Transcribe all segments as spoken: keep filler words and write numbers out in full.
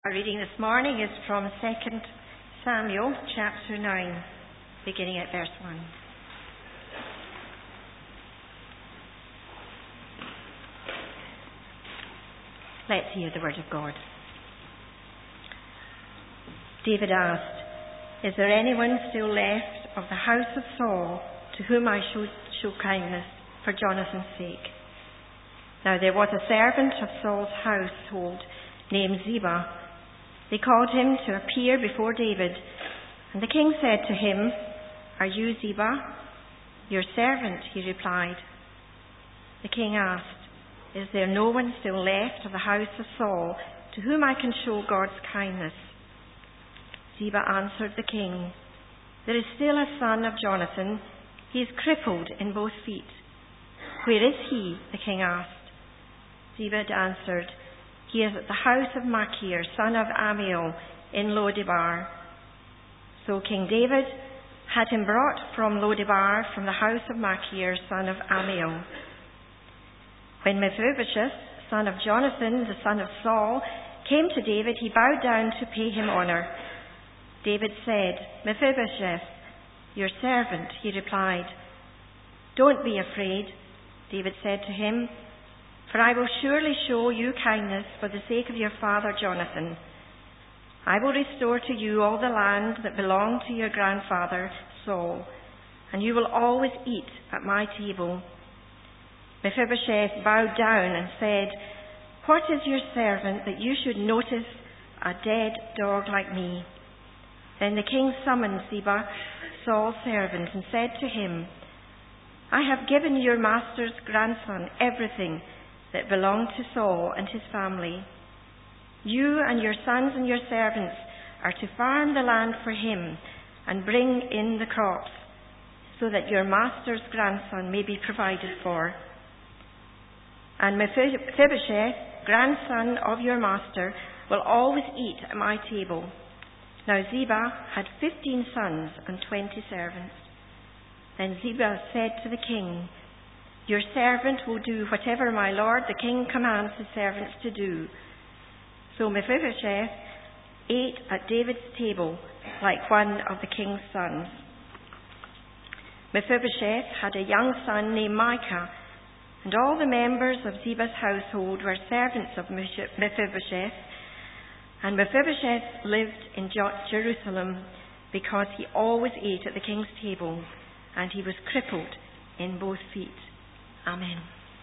Our reading this morning is from Second Samuel chapter nine, beginning at verse one. Let's hear the word of God. David asked, "Is there anyone still left of the house of Saul to whom I should show kindness for Jonathan's sake?" Now there was a servant of Saul's household named Ziba. They called him to appear before David, and the king said to him, "Are you Ziba?" "Your servant," he replied. The king asked, "Is there no one still left of the house of Saul to whom I can show God's kindness?" Ziba answered the king, "There is still a son of Jonathan. He is crippled in both feet." "Where is he?" the king asked. Ziba answered, "He is at the house of Machir, son of Ammiel, in Lodebar." So King David had him brought from Lodebar, from the house of Machir, son of Ammiel. When Mephibosheth, son of Jonathan, the son of Saul, came to David, he bowed down to pay him honour. David said, "Mephibosheth, your servant," he replied. "Don't be afraid," David said to him, "for I will surely show you kindness for the sake of your father Jonathan. I will restore to you all the land that belonged to your grandfather Saul, and you will always eat at my table." Mephibosheth bowed down and said, "What is your servant that you should notice a dead dog like me?" Then the king summoned Ziba, Saul's servant, and said to him, "I have given your master's grandson everything that belonged to Saul and his family. You and your sons and your servants are to farm the land for him and bring in the crops, so that your master's grandson may be provided for. And Mephibosheth, grandson of your master, will always eat at my table." Now Ziba had fifteen sons and twenty servants. Then Ziba said to the king, "Your servant will do whatever my lord the king commands his servants to do." So Mephibosheth ate at David's table like one of the king's sons. Mephibosheth had a young son named Micah, and all the members of Ziba's household were servants of Mephibosheth. And Mephibosheth lived in Jerusalem because he always ate at the king's table, and he was crippled in both feet. Amen.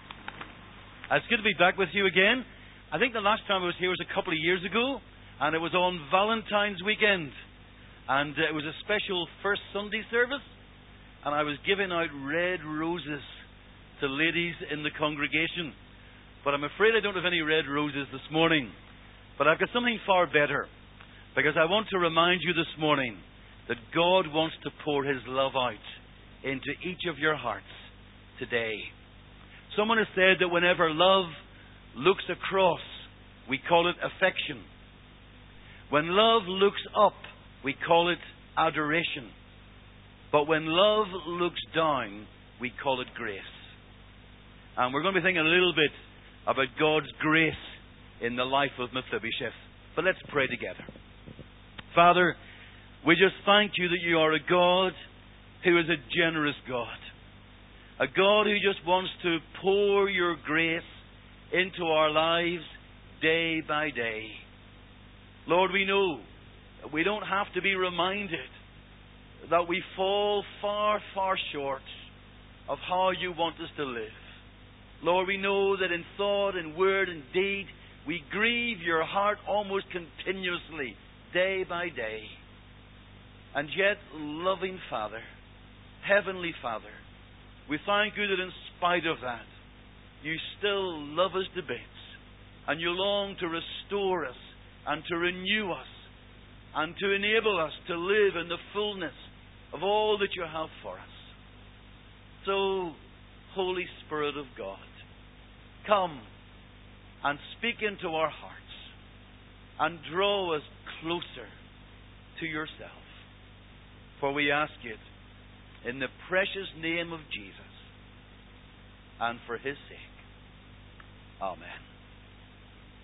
It's good to be back with you again. I think the last time I was here was a couple of years ago, and it was on Valentine's weekend. And uh, it was a special first Sunday service, and I was giving out red roses to ladies in the congregation. But I'm afraid I don't have any red roses this morning. But I've got something far better, because I want to remind you this morning that God wants to pour His love out into each of your hearts today. Someone has said that whenever love looks across, we call it affection. When love looks up, we call it adoration. But when love looks down, we call it grace. And we're going to be thinking a little bit about God's grace in the life of Mephibosheth. But let's pray together. Father, we just thank you that you are a God who is a generous God. A God who just wants to pour your grace into our lives day by day. Lord, we know that we don't have to be reminded that we fall far, far short of how you want us to live. Lord, we know that in thought and word and deed, we grieve your heart almost continuously, day by day. And yet, loving Father, Heavenly Father, we thank you that in spite of that, you still love us to bits, and you long to restore us and to renew us and to enable us to live in the fullness of all that you have for us. So, Holy Spirit of God, come and speak into our hearts and draw us closer to yourself. For we ask it in the precious name of Jesus and for His sake. Amen.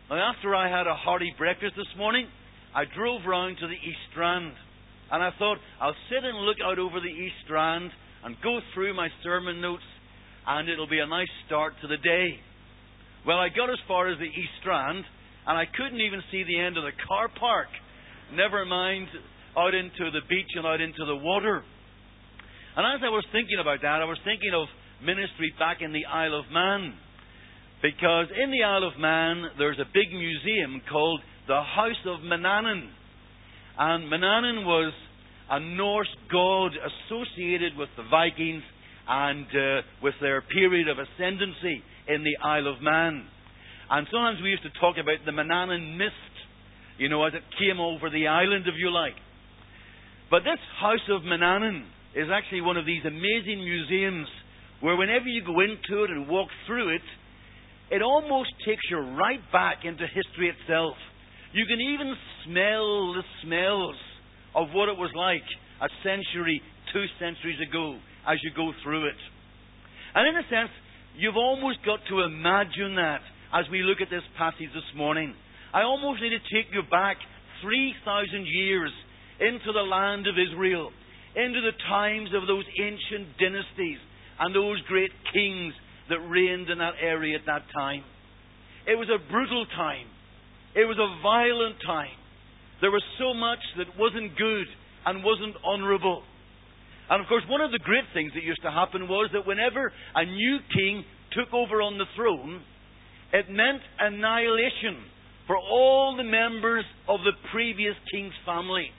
Now, after I had a hearty breakfast this morning, I drove round to the East Strand. And I thought, I'll sit and look out over the East Strand and go through my sermon notes, and it'll be a nice start to the day. Well, I got as far as the East Strand, and I couldn't even see the end of the car park. Never mind out into the beach and out into the water. And as I was thinking about that, I was thinking of ministry back in the Isle of Man. Because in the Isle of Man, there's a big museum called the House of Manannan. And Manannan was a Norse god associated with the Vikings and uh, with their period of ascendancy in the Isle of Man. And sometimes we used to talk about the Manannan mist, you know, as it came over the island, if you like. But this House of Manannan is actually one of these amazing museums where whenever you go into it and walk through it, it almost takes you right back into history itself. You can even smell the smells of what it was like a century, two centuries ago as you go through it. And in a sense, you've almost got to imagine that as we look at this passage this morning. I almost need to take you back three thousand years into the land of Israel, into the times of those ancient dynasties and those great kings that reigned in that area at that time. It was a brutal time. It was a violent time. There was so much that wasn't good and wasn't honourable. And of course, one of the great things that used to happen was that whenever a new king took over on the throne, it meant annihilation for all the members of the previous king's family.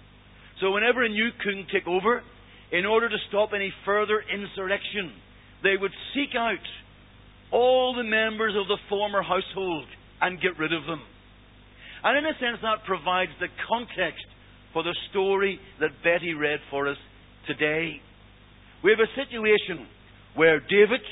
So whenever a new king took over, in order to stop any further insurrection, they would seek out all the members of the former household and get rid of them. And in a sense, that provides the context for the story that Betty read for us today. We have a situation where David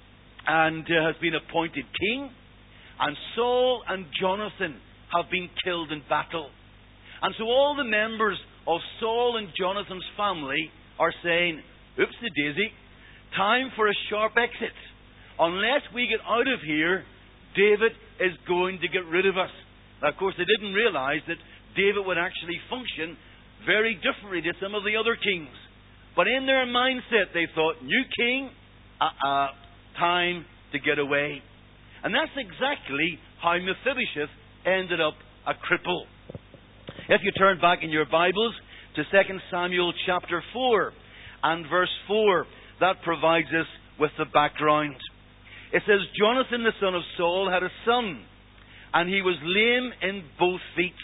and uh, has been appointed king, and Saul and Jonathan have been killed in battle. And so all the members of Saul and Jonathan's family are saying, "Oops, the daisy, time for a sharp exit. Unless we get out of here, David is going to get rid of us." Now, of course, they didn't realize that David would actually function very differently to some of the other kings. But in their mindset, they thought, new king, uh-uh, time to get away. And that's exactly how Mephibosheth ended up a cripple. If you turn back in your Bibles to Second Samuel chapter four and verse four, that provides us with the background. It says, Jonathan the son of Saul had a son, and he was lame in both feet.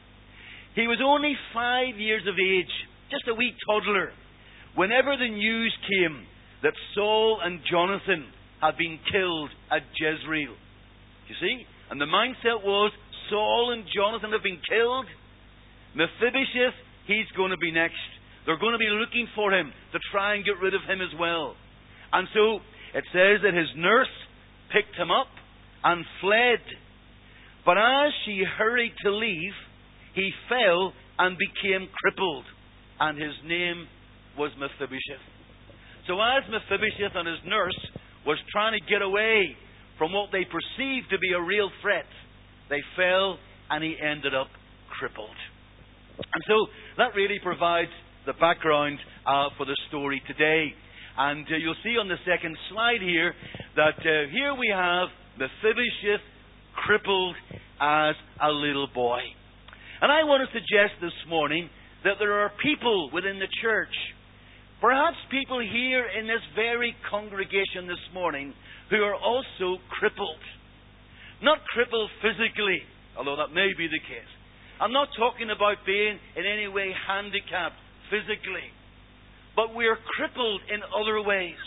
He was only five years of age, just a wee toddler, whenever the news came that Saul and Jonathan had been killed at Jezreel. You see? And the mindset was, Saul and Jonathan have been killed. Mephibosheth, he's going to be next. They're going to be looking for him to try and get rid of him as well. And so, it says that his nurse picked him up and fled. But as she hurried to leave, he fell and became crippled. And his name was Mephibosheth. So as Mephibosheth and his nurse was trying to get away from what they perceived to be a real threat, they fell and he ended up crippled. And so that really provides the background uh, for the story today. And uh, you'll see on the second slide here that uh, here we have Mephibosheth crippled as a little boy. And I want to suggest this morning that there are people within the church, perhaps people here in this very congregation this morning, who are also crippled. Not crippled physically, although that may be the case. I'm not talking about being in any way handicapped physically, but we are crippled in other ways.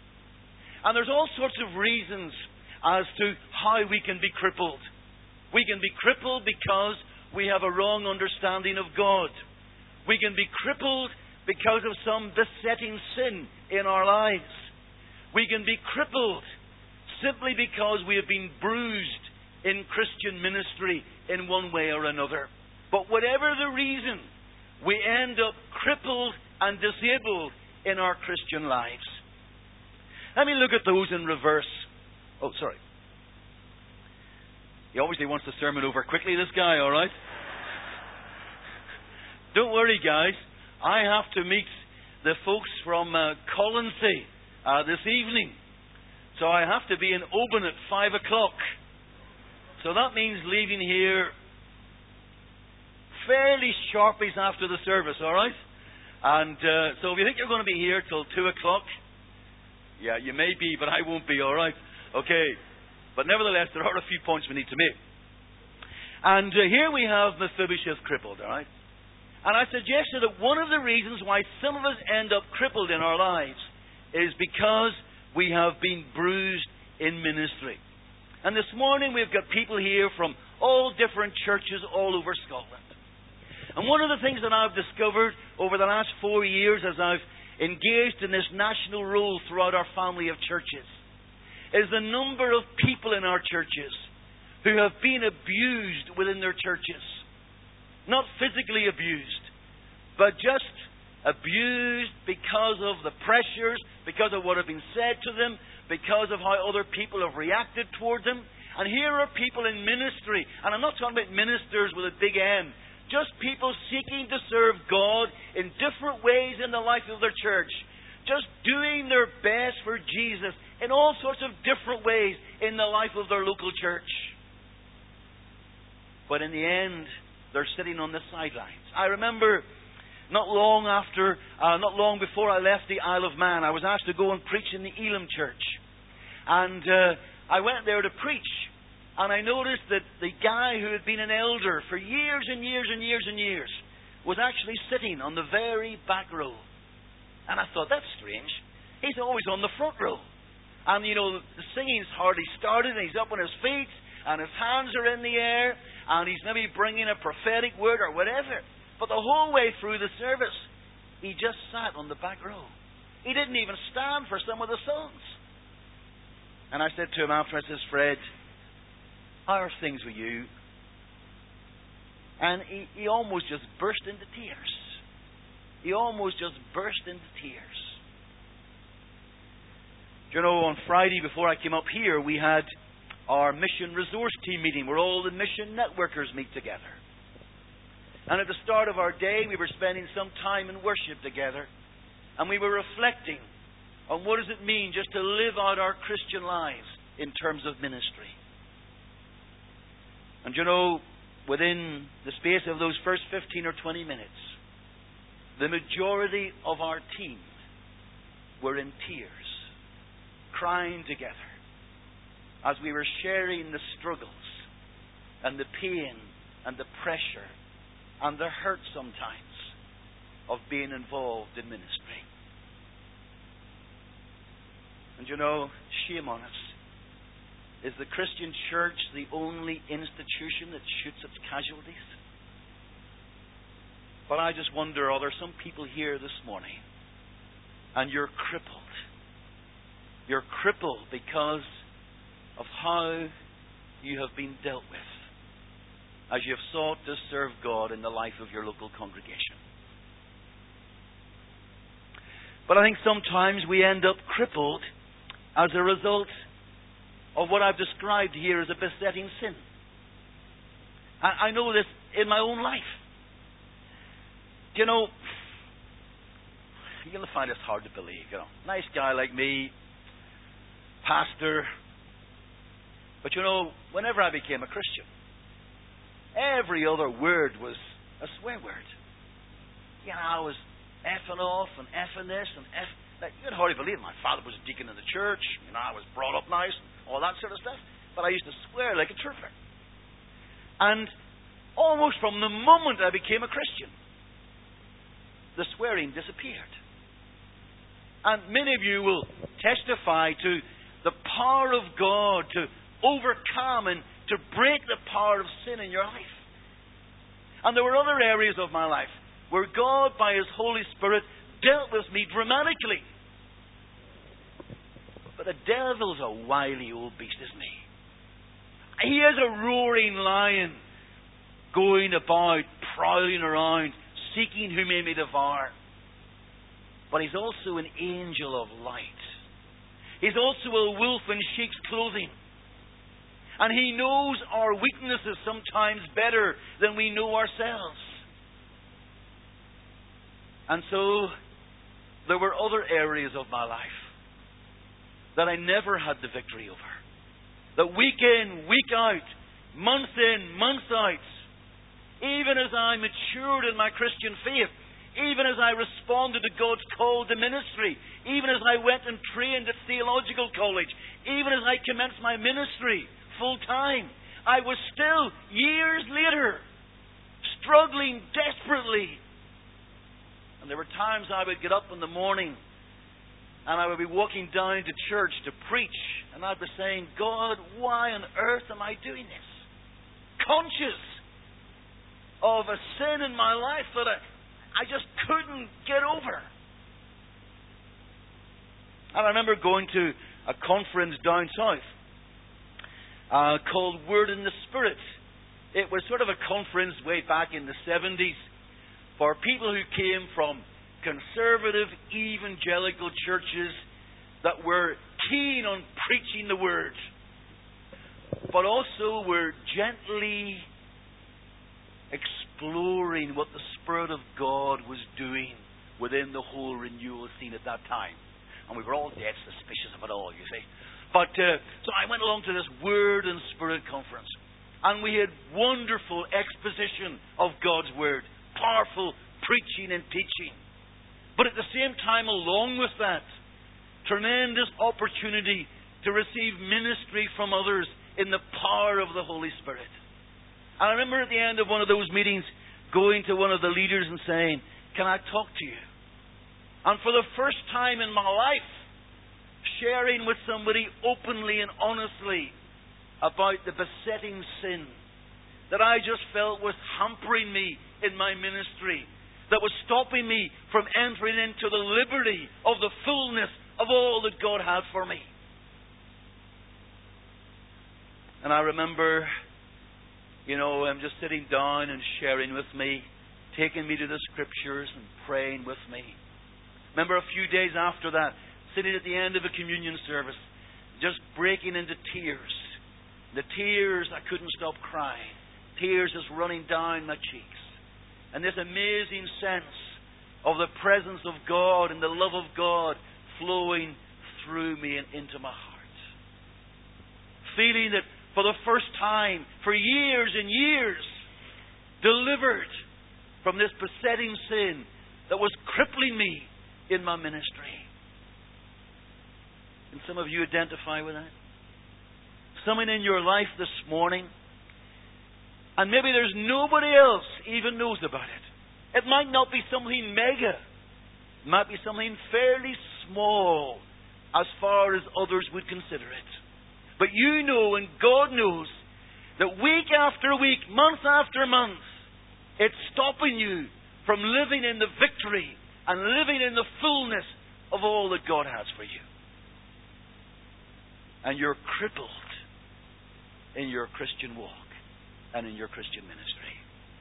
And there's all sorts of reasons as to how we can be crippled. We can be crippled because we have a wrong understanding of God. We can be crippled because of some besetting sin in our lives. We can be crippled simply because we have been bruised in Christian ministry in one way or another. But whatever the reason, we end up crippled and disabled in our Christian lives. Let me look at those in reverse. Oh, sorry. He obviously wants the sermon over quickly, this guy, all right? Don't worry, guys. I have to meet the folks from uh, Colonsay uh, this evening. So I have to be in Oban at five o'clock. So that means leaving here fairly sharpish after the service, all right? And uh, so if you think you're going to be here till two o'clock, yeah, you may be, but I won't be, all right? Okay. But nevertheless, there are a few points we need to make. And uh, here we have Mephibosheth crippled, all right? And I suggested that one of the reasons why some of us end up crippled in our lives is because we have been bruised in ministry. And this morning we've got people here from all different churches all over Scotland. And one of the things that I've discovered over the last four years as I've engaged in this national role throughout our family of churches is the number of people in our churches who have been abused within their churches. Not physically abused, but just abused because of the pressures, because of what had been said to them, because of how other people have reacted towards them. And here are people in ministry, and I'm not talking about ministers with a big M, just people seeking to serve God in different ways in the life of their church, just doing their best for Jesus in all sorts of different ways in the life of their local church. But in the end, they're sitting on the sidelines. I remember not long after, uh, not long before I left the Isle of Man, I was asked to go and preach in the Elim Church. And uh, I went there to preach. And I noticed that the guy who had been an elder for years and years and years and years was actually sitting on the very back row. And I thought, that's strange. He's always on the front row. And, you know, the singing's hardly started, and he's up on his feet, and his hands are in the air, and he's maybe bringing a prophetic word or whatever. But the whole way through the service, he just sat on the back row. He didn't even stand for some of the songs. And I said to him after, I says, Fred, how are things with you? And he, he almost just burst into tears. He almost just burst into tears. You know, on Friday before I came up here, we had our mission resource team meeting where all the mission networkers meet together. And at the start of our day, we were spending some time in worship together. And we were reflecting on what does it mean just to live out our Christian lives in terms of ministry. And you know, within the space of those first fifteen or twenty minutes, the majority of our team were in tears, crying together as we were sharing the struggles and the pain and the pressure and the hurt sometimes of being involved in ministry. And you know, shame on us. Is the Christian church the only institution that shoots its casualties? But I just wonder, are there some people here this morning and you're crippled? You're crippled because of how you have been dealt with as you have sought to serve God in the life of your local congregation. But I think sometimes we end up crippled as a result of what I've described here as a besetting sin. I, I know this in my own life. You know, you're going to find this hard to believe. You know, nice guy like me, pastor. But you know, whenever I became a Christian, every other word was a swear word. You know, I was effing off and effing this and effing. Like, you can hardly believe it. My father was a deacon in the church. You know, I was brought up nice and all that sort of stuff. But I used to swear like a trooper. And almost from the moment I became a Christian, the swearing disappeared. And many of you will testify to the power of God to overcome and to break the power of sin in your life. And there were other areas of my life where God, by His Holy Spirit, dealt with me dramatically. But the devil's a wily old beast, isn't he? He is a roaring lion going about, prowling around, seeking whom he may devour. But he's also an angel of light. He's also a wolf in sheep's clothing. And He knows our weaknesses sometimes better than we know ourselves. And so, there were other areas of my life that I never had the victory over. That week in, week out, month in, month out, even as I matured in my Christian faith, even as I responded to God's call to ministry, even as I went and trained at theological college, even as I commenced my ministry full time, I was still, years later, struggling desperately. And there were times I would get up in the morning and I would be walking down to church to preach, and I'd be saying, God, why on earth am I doing this? Conscious of a sin in my life that I, I just couldn't get over. And I remember going to a conference down south uh, called Word in the Spirit. It was sort of a conference way back in the seventies for people who came from conservative evangelical churches that were keen on preaching the Word, but also were gently exploring what the Spirit of God was doing within the whole renewal scene at that time. And we were all dead suspicious of it all, you see. But uh, so I went along to this Word and Spirit conference, and we had wonderful exposition of God's Word, powerful preaching and teaching. But at the same time, along with that, tremendous opportunity to receive ministry from others in the power of the Holy Spirit. And I remember at the end of one of those meetings going to one of the leaders and saying, can I talk to you? And for the first time in my life, sharing with somebody openly and honestly about the besetting sin that I just felt was hampering me in my ministry, that was stopping me from entering into the liberty of the fullness of all that God had for me. And I remember, you know, I'm just sitting down and sharing with me, taking me to the Scriptures and praying with me. Remember a few days after that, sitting at the end of a communion service, just breaking into tears. The tears, I couldn't stop crying. Tears just running down my cheeks. And this amazing sense of the presence of God and the love of God flowing through me and into my heart. Feeling that for the first time, for years and years, delivered from this besetting sin that was crippling me in my ministry. Can some of you identify with that? Someone in your life this morning, and maybe there's nobody else even knows about it. It might not be something mega. It might be something fairly small as far as others would consider it. But you know, and God knows, that week after week, month after month, it's stopping you from living in the victory and living in the fullness of all that God has for you. And you're crippled in your Christian walk and in your Christian ministry.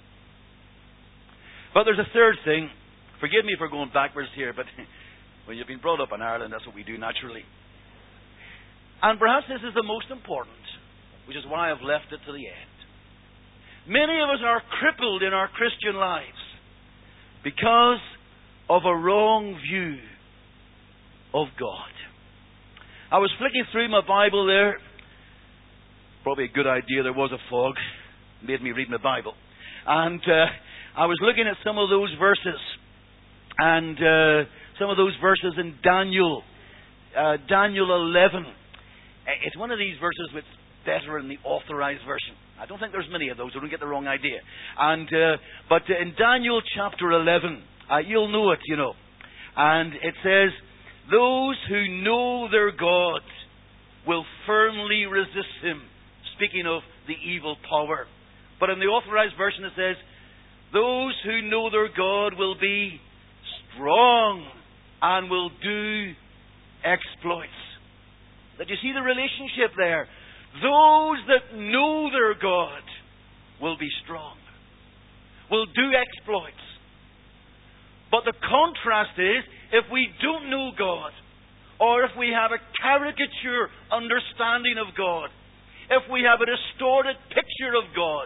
But there's a third thing. Forgive me for going backwards here, but when you've been brought up in Ireland, that's what we do naturally. And perhaps this is the most important, which is why I've left it to the end. Many of us are crippled in our Christian lives because of a wrong view of God. I was flicking through my Bible there. Probably a good idea. There was a fog. It made me read my Bible. And uh, I was looking at some of those verses. And uh, some of those verses in Daniel. Uh, Daniel eleven. It's one of these verses that's better in the Authorized Version. I don't think there's many of those, so don't get the wrong idea. And uh, But in Daniel chapter eleven, uh, you'll know it, you know. And it says, those who know their God will firmly resist Him. Speaking of the evil power. But in the Authorized Version it says, those who know their God will be strong and will do exploits. Did you see the relationship there? Those that know their God will be strong, will do exploits. But the contrast is, if we don't know God, or if we have a caricature understanding of God, if we have a distorted picture of God,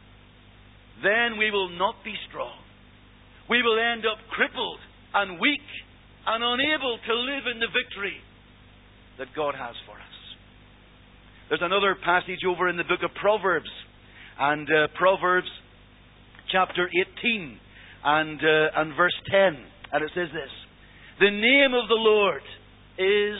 then we will not be strong. We will end up crippled and weak and unable to live in the victory that God has for us. There's another passage over in the book of Proverbs, and uh, Proverbs chapter eighteen and uh, and verse ten, and it says this: "The name of the Lord is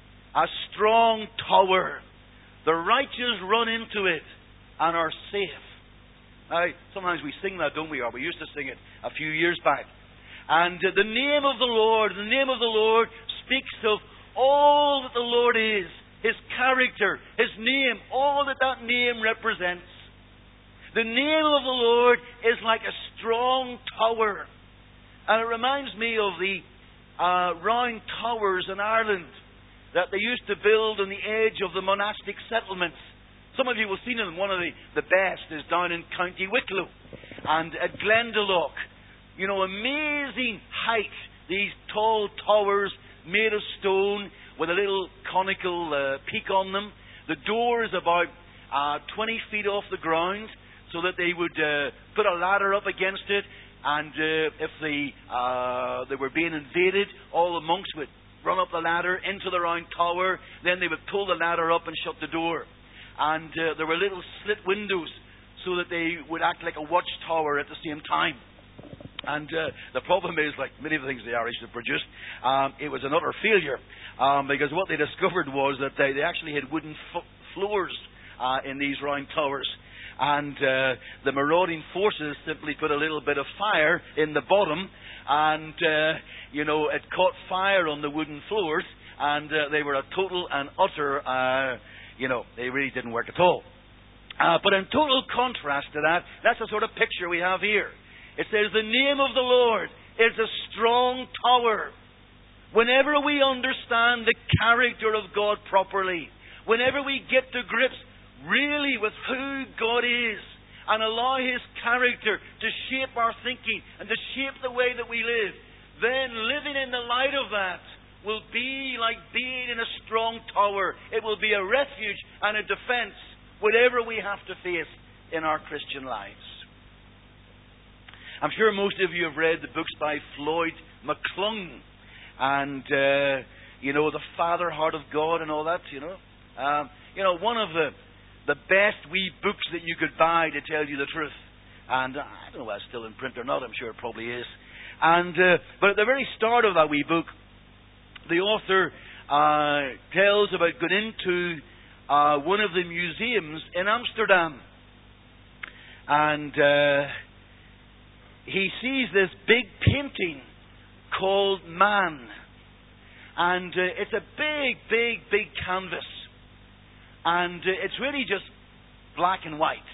a strong tower; the righteous run into it and are safe." Now, sometimes we sing that, don't we? Or we used to sing it a few years back. And uh, the name of the Lord, the name of the Lord speaks of all that the Lord is, His character, His name, all that that name represents. The name of the Lord is like a strong tower. And it reminds me of the uh, round towers in Ireland that they used to build on the edge of the monastic settlements. Some of you will have seen them. One of the, the best is down in County Wicklow and at Glendalough. You know, amazing height. These tall towers made of stone with a little conical uh, peak on them. The door is about uh, twenty feet off the ground, so that they would uh, put a ladder up against it, and uh, if they, uh, they were being invaded, all the monks would run up the ladder into the round tower. Then they would pull the ladder up and shut the door. And uh, there were little slit windows so that they would act like a watchtower at the same time. And uh, the problem is, like many of the things the Irish have produced, um, it was an utter failure. Um, because what they discovered was that they, they actually had wooden f- floors uh, in these round towers. And uh, the marauding forces simply put a little bit of fire in the bottom. And, uh, you know, it caught fire on the wooden floors. And uh, they were a total and utter... Uh, You know, they really didn't work at all. Uh, but in total contrast to that, that's the sort of picture we have here. It says, "The name of the Lord is a strong tower." Whenever we understand the character of God properly, whenever we get to grips really with who God is, and allow His character to shape our thinking and to shape the way that we live, then living in the light of that will be like being in a strong tower. It will be a refuge and a defense, whatever we have to face in our Christian lives. I'm sure most of you have read the books by Floyd McClung, and uh, you know, The Father Heart of God and all that. You know, um, you know, one of the the best wee books that you could buy, to tell you the truth. And uh, I don't know whether it's still in print or not. I'm sure it probably is. And uh, but at the very start of that wee book, the author uh, tells about going into uh, one of the museums in Amsterdam. And uh, he sees this big painting called Man. And uh, it's a big, big, big canvas. And uh, it's really just black and white.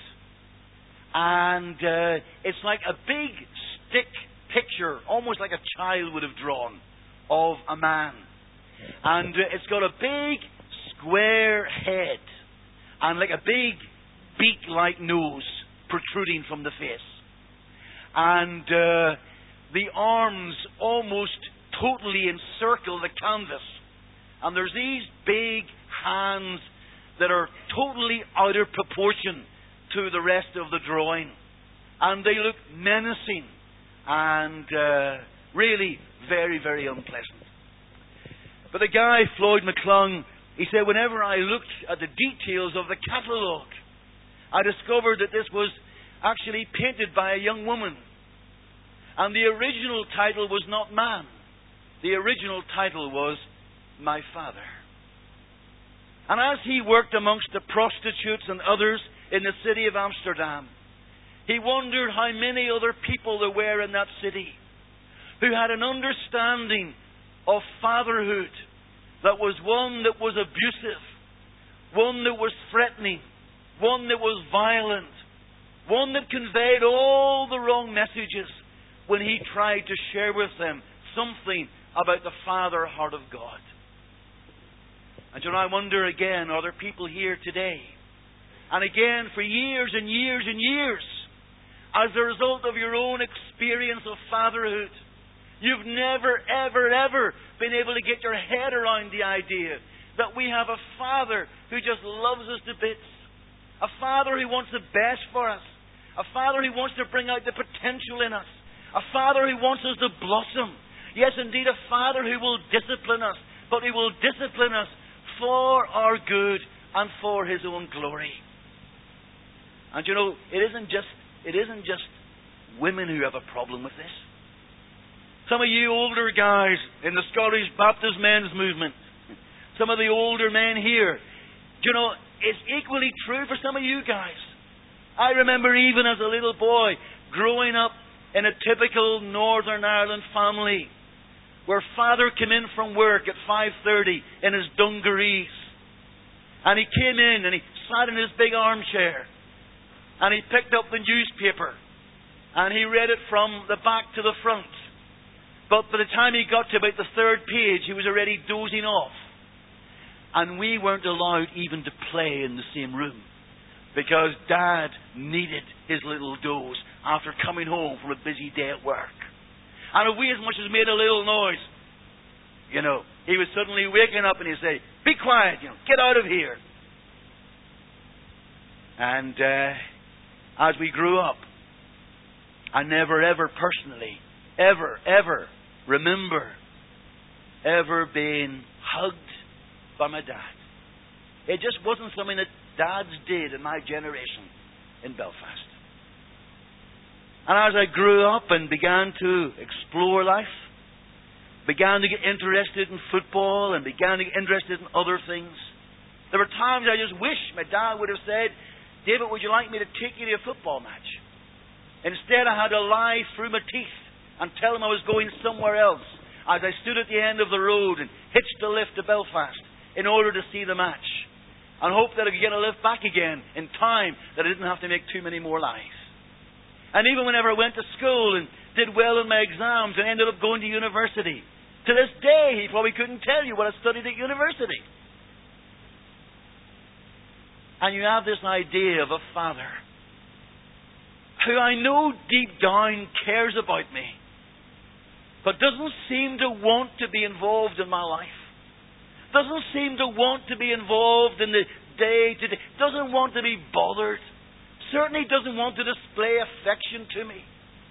And uh, it's like a big stick picture, almost like a child would have drawn, of a man. And uh, it's got a big square head and like a big beak-like nose protruding from the face. And uh, the arms almost totally encircle the canvas. And there's these big hands that are totally out of proportion to the rest of the drawing. And they look menacing and uh, really very, very unpleasant. But the guy, Floyd McClung, he said, whenever I looked at the details of the catalogue, I discovered that this was actually painted by a young woman. And the original title was not Man. The original title was My Father. And as he worked amongst the prostitutes and others in the city of Amsterdam, he wondered how many other people there were in that city who had an understanding of fatherhood that was one that was abusive, one that was threatening, one that was violent, one that conveyed all the wrong messages when he tried to share with them something about the Father heart of God. And so I wonder again, are there people here today? And again, for years and years and years, as a result of your own experience of fatherhood, you've never, ever, ever been able to get your head around the idea that we have a Father who just loves us to bits, A Father who wants the best for us. A Father who wants to bring out the potential in us. A Father who wants us to blossom. Yes, indeed, a Father who will discipline us. But He will discipline us for our good and for His own glory. And you know, it isn't just it isn't just women who have a problem with this. Some of you older guys in the Scottish Baptist men's movement, some of the older men here, you know, it's equally true for some of you guys. I remember even as a little boy growing up in a typical Northern Ireland family where Father came in from work at five thirty in his dungarees. And he came in and he sat in his big armchair and he picked up the newspaper and he read it from the back to the front. But by the time he got to about the third page, he was already dozing off. And we weren't allowed even to play in the same room because Dad needed his little doze after coming home from a busy day at work. And if we as much as made a little noise, you know, he was suddenly waking up and he'd say, "Be quiet, you know, get out of here." And uh, as we grew up, I never ever personally, ever, ever remember ever being hugged by my dad. It just wasn't something that dads did in my generation in Belfast. And as I grew up and began to explore life, began to get interested in football and began to get interested in other things, there were times I just wished my dad would have said, "David, would you like me to take you to a football match?" Instead, I had to lie through my teeth and tell him I was going somewhere else as I stood at the end of the road and hitched a lift to Belfast in order to see the match and hope that I could get a lift back again in time that I didn't have to make too many more lies. And even whenever I went to school and did well in my exams and ended up going to university, to this day he probably couldn't tell you what I studied at university. And you have this idea of a father who I know deep down cares about me, but doesn't seem to want to be involved in my life. Doesn't seem to want to be involved in the day-to-day. Doesn't want to be bothered. Certainly doesn't want to display affection to me.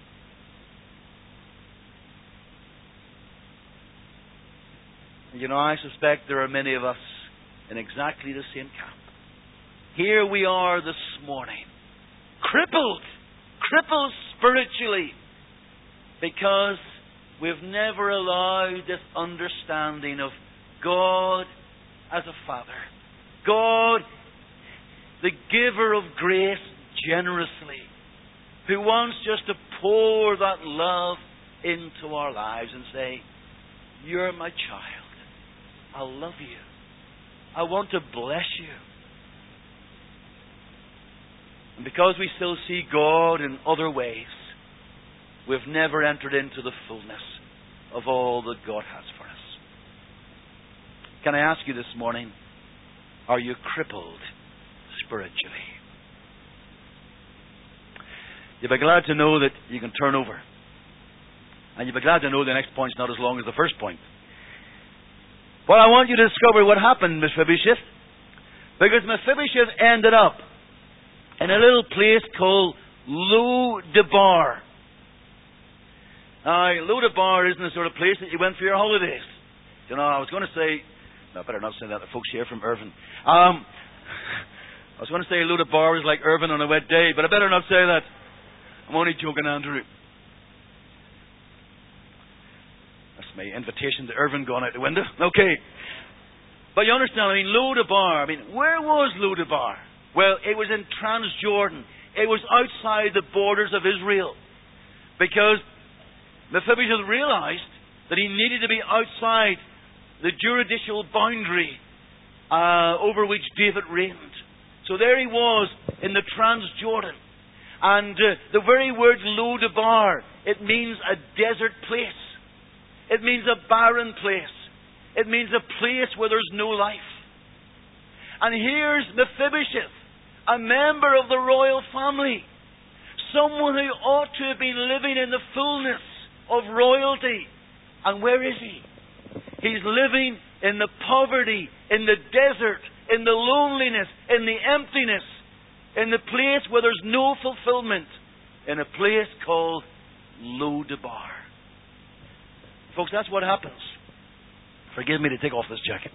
You know, I suspect there are many of us in exactly the same camp. Here we are this morning, crippled, crippled spiritually, because we've never allowed this understanding of God as a Father. God, the giver of grace generously, who wants just to pour that love into our lives and say, "You're my child. I love you. I want to bless you." And because we still see God in other ways, we've never entered into the fullness of all that God has for us. Can I ask you this morning, are you crippled spiritually? You'll be glad to know that you can turn over. And you'll be glad to know the next point's not as long as the first point. But I want you to discover what happened, Mephibosheth. Because Mephibosheth ended up in a little place called Lo-Debar. Now, Lo-Debar isn't the sort of place that you went for your holidays. You know, I was going to say, no, I better not say that to folks here from Irvine. Um, I was going to say Lo-Debar was like Irvine on a wet day, but I better not say that. I'm only joking, Andrew. That's my invitation to Irvine gone out the window. Okay. But you understand, I mean, Lo-Debar, I mean, where was Lo-Debar? Well, it was in Transjordan. It was outside the borders of Israel. Because Mephibosheth realized that he needed to be outside the juridical boundary uh, over which David reigned. So there he was in the Transjordan. And uh, the very word Lo-Debar, it means a desert place. It means a barren place. It means a place where there's no life. And here's Mephibosheth, a member of the royal family. Someone who ought to have been living in the fullness of royalty. And where is he? He's living in the poverty, in the desert, in the loneliness, in the emptiness, in the place where there's no fulfillment, in a place called Lo-debar. Folks, that's what happens. Forgive me to take off this jacket.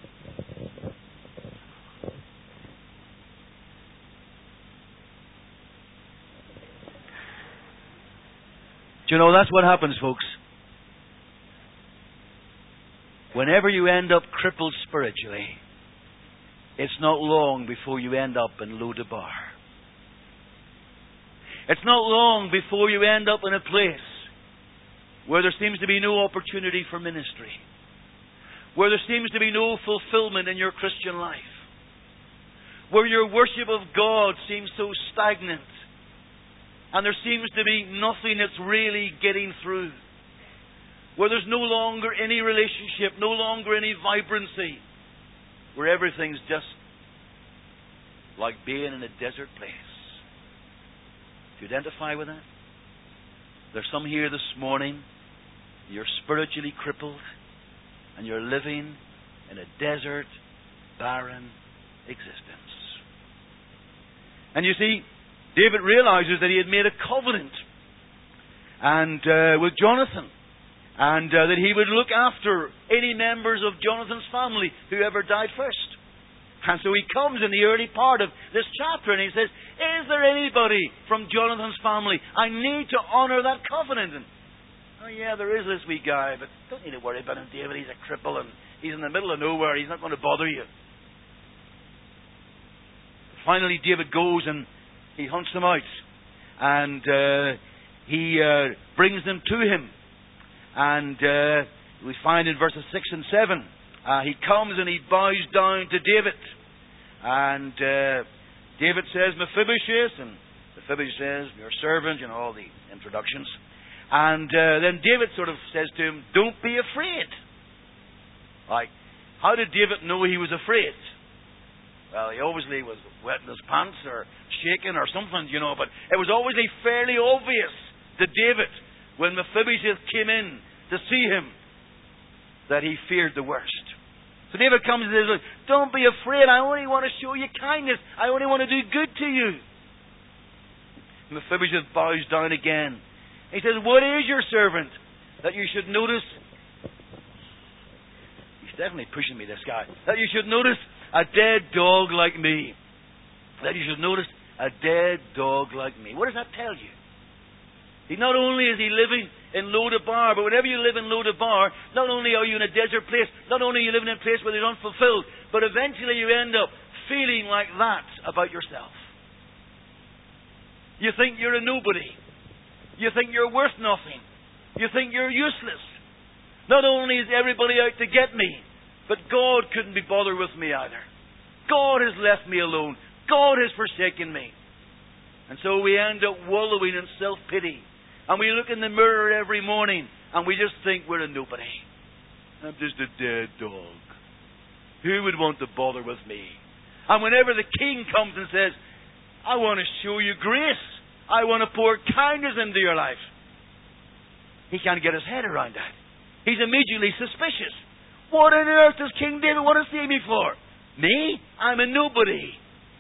Do you know, that's what happens, folks. Whenever you end up crippled spiritually, it's not long before you end up in Lo-debar. It's not long before you end up in a place where there seems to be no opportunity for ministry, where there seems to be no fulfillment in your Christian life, where your worship of God seems so stagnant, and there seems to be nothing that's really getting through, where there's no longer any relationship, no longer any vibrancy, where everything's just like being in a desert place. Do you identify with that? There's some here this morning, you're spiritually crippled, and you're living in a desert, barren existence. And you see, David realizes that he had made a covenant and uh, with Jonathan, and uh, that he would look after any members of Jonathan's family, whoever died first. And so he comes in the early part of this chapter and he says, is there anybody from Jonathan's family? I need to honour that covenant. And, oh yeah, there is this wee guy, but don't need to worry about him, David. He's a cripple and he's in the middle of nowhere. He's not going to bother you. Finally, David goes and he hunts them out. And uh, he uh, brings them to him. And uh, we find in verses six and seven, uh, he comes and he bows down to David. And uh, David says, Mephibosheth, and Mephibosheth says, your servant, you know, all the introductions. And uh, then David sort of says to him, don't be afraid. Like, how did David know he was afraid? Well, he obviously was wetting his pants or shaking or something, you know, but it was obviously fairly obvious to David when Mephibosheth came in to see him that he feared the worst. So David comes and says, look, don't be afraid. I only want to show you kindness. I only want to do good to you. Mephibosheth bows down again. He says, what is your servant that you should notice? He's definitely pushing me, this guy. That you should notice a dead dog like me. That you should notice a dead dog like me. What does that tell you? He not only is he living in Lo-debar, but whenever you live in Lo-debar, not only are you in a desert place, not only are you living in a place where they're unfulfilled, but eventually you end up feeling like that about yourself. You think you're a nobody. You think you're worth nothing. You think you're useless. Not only is everybody out to get me, but God couldn't be bothered with me either. God has left me alone. God has forsaken me. And so we end up wallowing in self-pity. And we look in the mirror every morning and we just think we're a nobody. I'm just a dead dog. Who would want to bother with me? And whenever the king comes and says, I want to show you grace. I want to pour kindness into your life. He can't get his head around that. He's immediately suspicious. What on earth does King David want to see me for? Me? I'm a nobody.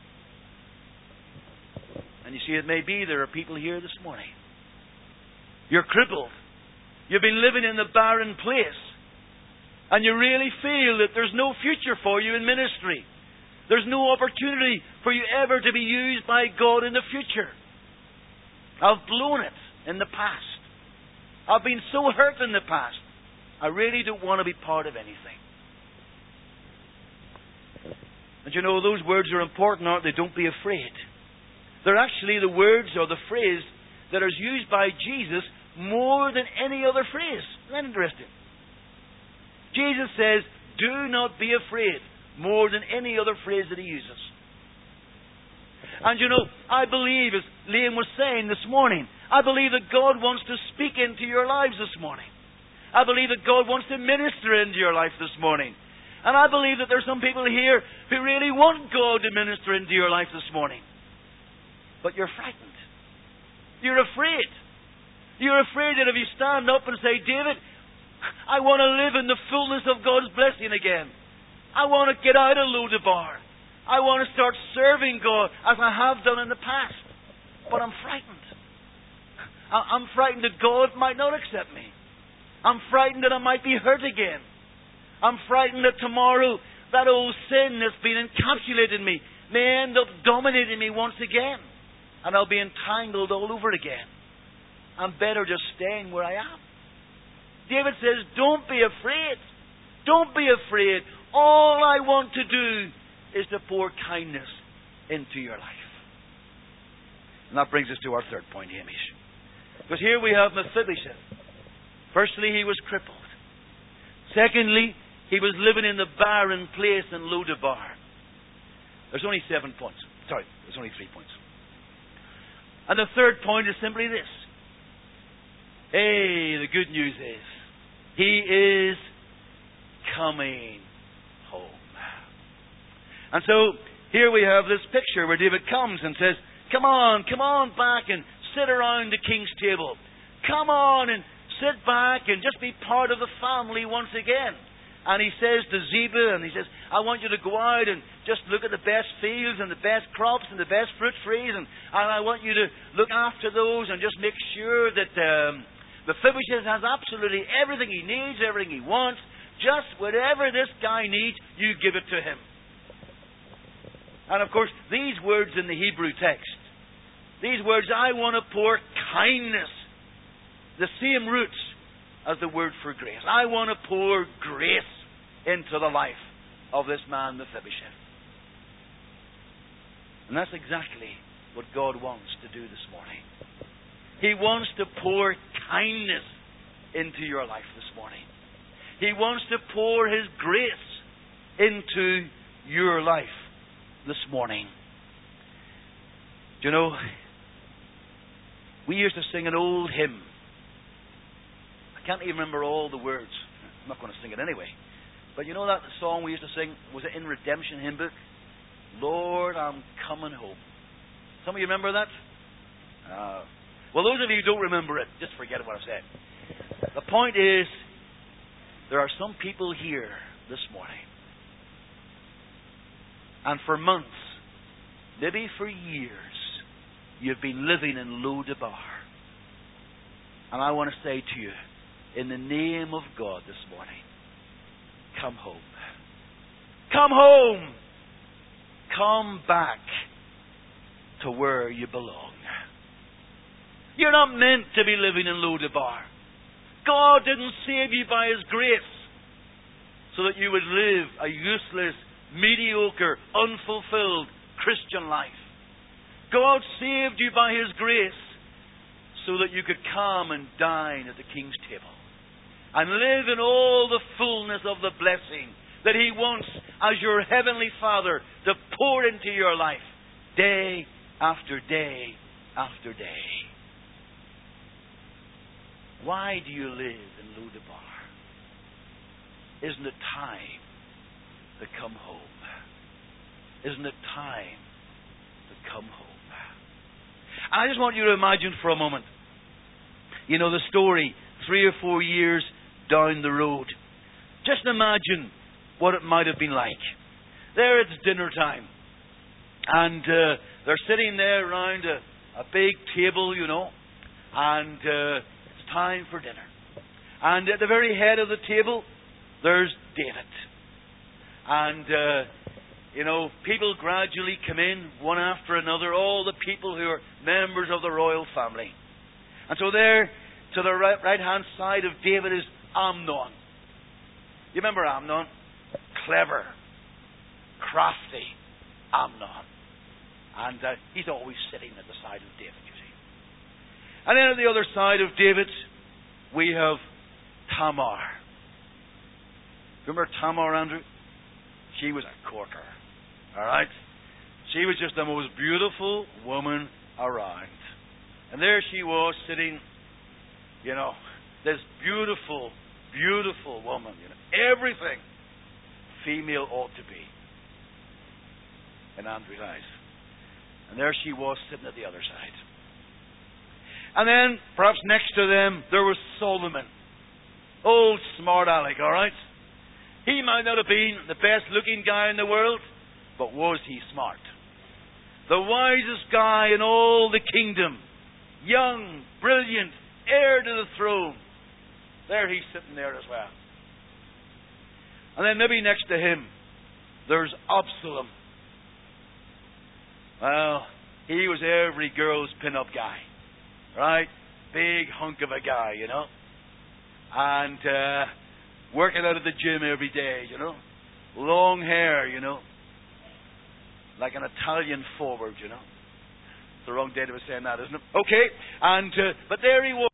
And you see, it may be there are people here this morning. You're crippled. You've been living in the barren place. And you really feel that there's no future for you in ministry. There's no opportunity for you ever to be used by God in the future. I've blown it in the past. I've been so hurt in the past. I really don't want to be part of anything. And you know, those words are important, aren't they? Don't be afraid. They're actually the words or the phrase that is used by Jesus more than any other phrase. Isn't that interesting? Jesus says, do not be afraid, more than any other phrase that he uses. And you know, I believe, as Liam was saying this morning, I believe that God wants to speak into your lives this morning. I believe that God wants to minister into your life this morning. And I believe that there's some people here who really want God to minister into your life this morning. But you're frightened. You're afraid. You're afraid that if you stand up and say, David, I want to live in the fullness of God's blessing again. I want to get out of Lo-debar. I want to start serving God as I have done in the past. But I'm frightened. I'm frightened that God might not accept me. I'm frightened that I might be hurt again. I'm frightened that tomorrow that old sin that's been encapsulated in me may end up dominating me once again. And I'll be entangled all over again. I'm better just staying where I am. David says, don't be afraid. Don't be afraid. All I want to do is to pour kindness into your life. And that brings us to our third point, Hamish. Because here we have Mephibosheth. Firstly, he was crippled. Secondly, he was living in the barren place in Lodabar. There's only seven points. Sorry, there's only three points. And the third point is simply this. Hey, the good news is, he is coming home. And so, here we have this picture where David comes and says, come on, come on back and sit around the king's table. Come on and sit back and just be part of the family once again. And he says to Ziba, and he says, I want you to go out and just look at the best fields and the best crops and the best fruit trees, and, and I want you to look after those and just make sure that um, Mephibosheth has absolutely everything he needs, everything he wants. Just whatever this guy needs, you give it to him. And of course, these words in the Hebrew text, these words, I want to pour kindness, the same roots as the word for grace. I want to pour grace into the life of this man, Mephibosheth. And that's exactly what God wants to do this morning. He wants to pour kindness into your life this morning. He wants to pour His grace into your life this morning. Do you know, we used to sing an old hymn. I can't even remember all the words. I'm not going to sing it anyway. But you know that song we used to sing? Was it in Redemption Hymn Book? Lord, I'm coming home. Some of you remember that? Uh, well, those of you who don't remember it, just forget what I've said. The point is, there are some people here this morning, and for months, maybe for years, you've been living in Lodabar. And I want to say to you, in the name of God this morning, come home. Come home. Come back to where you belong. You're not meant to be living in Lodabar. God didn't save you by His grace so that you would live a useless, mediocre, unfulfilled Christian life. God saved you by His grace so that you could come and dine at the King's table and live in all the fullness of the blessing that He wants as your Heavenly Father to pour into your life day after day after day. Why do you live in Lodabar? Isn't it time to come home? Isn't it time to come home? And I just want you to imagine for a moment, you know, the story three or four years down the road. Just imagine what it might have been like. There it's dinner time. And uh, they're sitting there around a, a big table, you know, and uh, it's time for dinner. And at the very head of the table, there's David. And, uh, you know, people gradually come in, one after another, all the people who are members of the royal family. And so there, to the right, right-hand side of David is Amnon. You remember Amnon? Clever, crafty Amnon. And uh, he's always sitting at the side of David, you see. And then at the other side of David, we have Tamar. Remember Tamar, Andrew? She was a corker. All right? She was just the most beautiful woman around. And there she was sitting, you know, this beautiful, beautiful woman. You know, everything female ought to be in Andrew's eyes. And there she was sitting at the other side. And then, perhaps next to them, there was Solomon. Old smart Alec, all right? He might not have been the best looking guy in the world, But was he smart? The wisest guy in all the kingdom. Young, brilliant, heir to the throne. There he's sitting there as well. And then maybe next to him, there's Absalom. Well, he was every girl's pin-up guy. Right? Big hunk of a guy, you know. And uh, working out at the gym every day, you know. Long hair, you know. Like an Italian forward, you know. It's the wrong day to be saying that, isn't it? Okay. And uh, but there he was.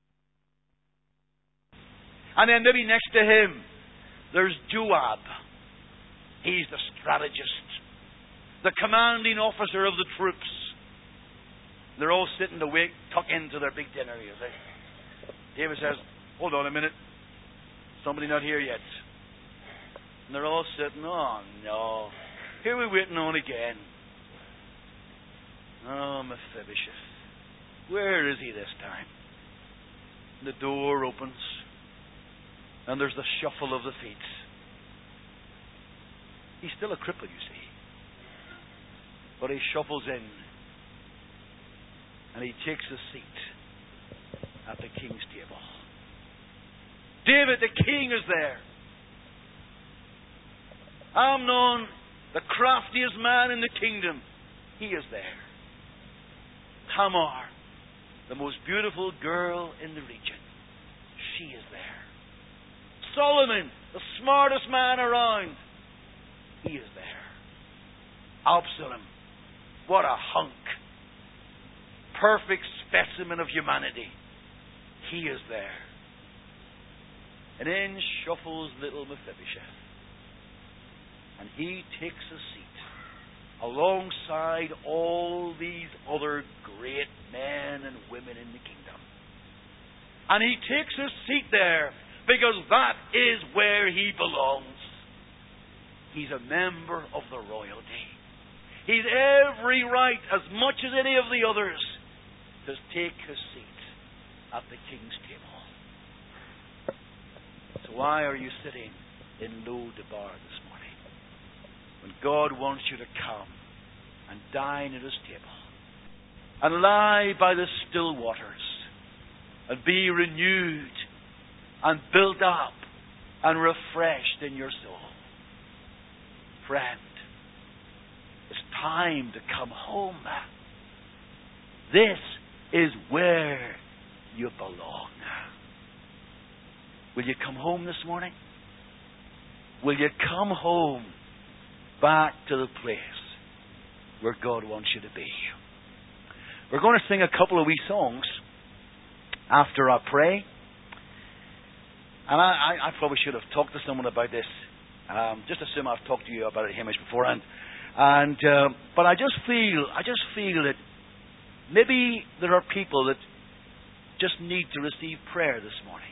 And then maybe next to him, there's Joab. He's the strategist, the commanding officer of the troops. They're all sitting to wait, tuck into their big dinner, you see. David says, hold on a minute. Somebody not here yet. And they're all sitting, oh no. Here we're waiting on again. Oh, Mephibosheth. Where is he this time? The door opens. And there's the shuffle of the feet. He's still a cripple, you see. But he shuffles in. And he takes a seat at the king's table. David, the king, is there. Amnon, the craftiest man in the kingdom, he is there. Tamar, the most beautiful girl in the region, she is there. Solomon, the smartest man around, he is there. Absalom, what a hunk. Perfect specimen of humanity. He is there. And in shuffles little Mephibosheth. And he takes a seat alongside all these other great men and women in the kingdom. And he takes a seat there because that is where he belongs. He's a member of the royalty. He's every right, as much as any of the others, to take his seat at the king's table. So why are you sitting in Lo-debar this morning? When God wants you to come and dine at his table and lie by the still waters and be renewed and built up and refreshed in your soul. Friend, it's time to come home. This is where you belong. Will you come home this morning? Will you come home back to the place where God wants you to be? We're going to sing a couple of wee songs after I pray. And I, I, I probably should have talked to someone about this. Um, just assume I've talked to you about it, Hamish, beforehand. And uh, but I just feel, I just feel that maybe there are people that just need to receive prayer this morning.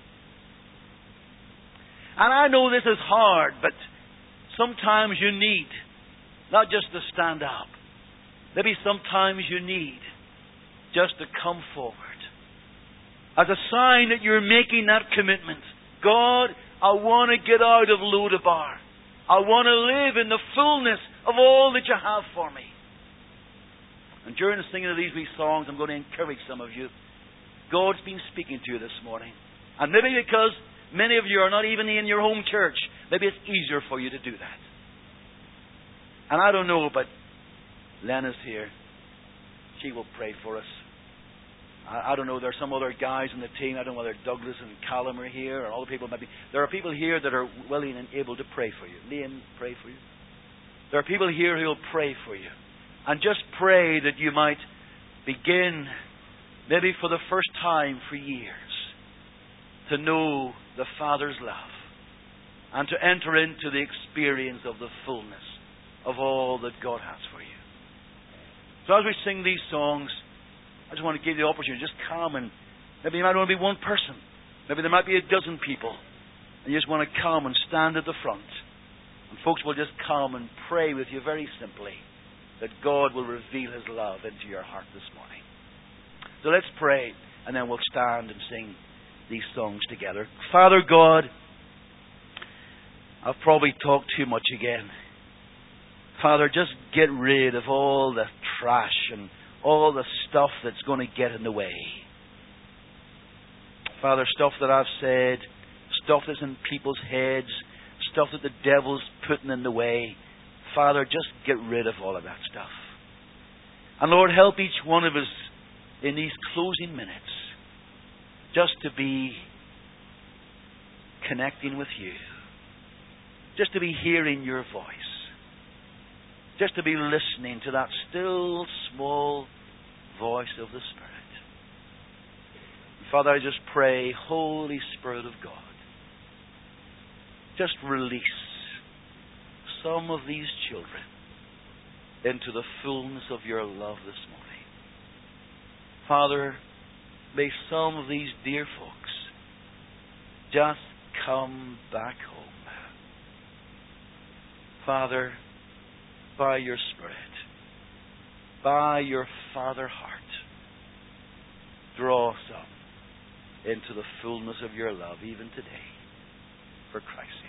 And I know this is hard, but sometimes you need not just to stand up. Maybe sometimes you need just to come forward as a sign that you're making that commitment. God, I want to get out of Lo-debar. I want to live in the fullness of all that you have for me. And during the singing of these wee songs, I'm going to encourage some of you. God's been speaking to you this morning. And maybe because many of you are not even in your home church, maybe it's easier for you to do that. And I don't know, but Lena's here. She will pray for us. I, I don't know, there are some other guys in the team. I don't know whether Douglas and Callum are here, or all the people maybe. There are people here that are willing and able to pray for you. Liam, pray for you. There are people here who will pray for you. And just pray that you might begin, maybe for the first time for years, to know the Father's love and to enter into the experience of the fullness of all that God has for you. So as we sing these songs, I just want to give you the opportunity to just come, and maybe you might only be one person. Maybe there might be a dozen people. And you just want to come and stand at the front. And folks will just come and pray with you very simply that God will reveal his love into your heart this morning. So let's pray, and then we'll stand and sing these songs together. Father God, I've probably talked too much again. Father, just get rid of all the trash and all the stuff that's going to get in the way. Father, stuff that I've said, stuff that's in people's heads, stuff that the devil's putting in the way. Father, just get rid of all of that stuff. And Lord, help each one of us in these closing minutes just to be connecting with you. Just to be hearing your voice. Just to be listening to that still, small voice of the Spirit. Father, I just pray, Holy Spirit of God, just release some of these children into the fullness of your love this morning. Father, may some of these dear folks just come back home. Father, by your Spirit, by your Father heart, draw some into the fullness of your love even today, for Christ's sake.